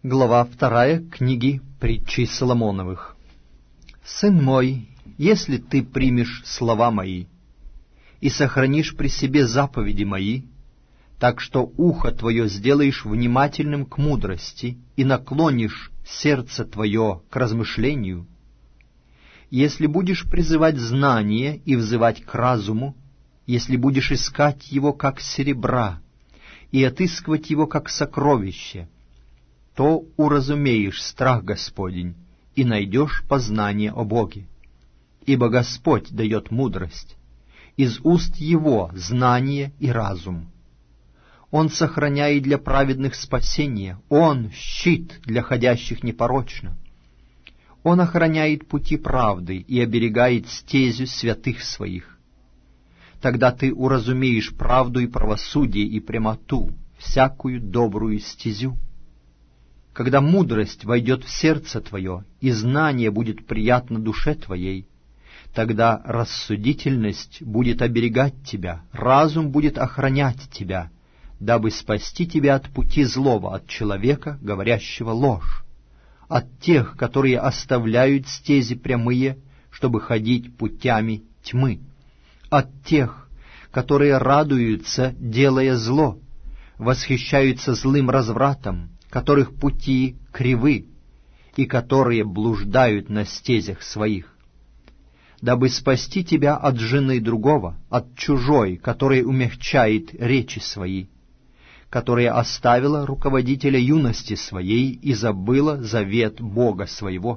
Глава 2 книги Притчей Соломоновых. «Сын мой, если ты примешь слова мои и сохранишь при себе заповеди мои, так что ухо твое сделаешь внимательным к мудрости и наклонишь сердце твое к размышлению, если будешь призывать знание и взывать к разуму, если будешь искать его как серебра и отыскивать его как сокровище, то уразумеешь страх Господень и найдешь познание о Боге. Ибо Господь дает мудрость, из уст Его знание и разум. Он сохраняет для праведных спасение, Он — щит для ходящих непорочно. Он охраняет пути правды и оберегает стезю святых своих. Тогда ты уразумеешь правду и правосудие и прямоту, всякую добрую стезю. Когда мудрость войдет в сердце твое, и знание будет приятно душе твоей, тогда рассудительность будет оберегать тебя, разум будет охранять тебя, дабы спасти тебя от пути злого, от человека, говорящего ложь, от тех, которые оставляют стези прямые, чтобы ходить путями тьмы, от тех, которые радуются, делая зло, восхищаются злым развратом, которых пути кривы и которые блуждают на стезях своих, дабы спасти тебя от жены другого, от чужой, которая умягчает речи свои, которая оставила руководителя юности своей и забыла завет Бога своего.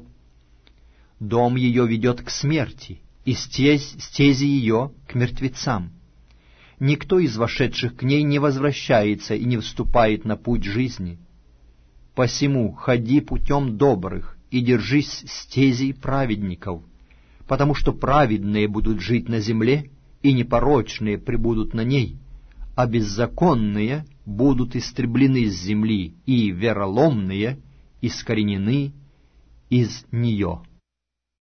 Дом ее ведет к смерти, и стези ее к мертвецам. Никто из вошедших к ней не возвращается и не вступает на путь жизни. Посему ходи путем добрых и держись стезей праведников, потому что праведные будут жить на земле, и непорочные пребудут на ней, а беззаконные будут истреблены с земли, и вероломные искоренены из нее».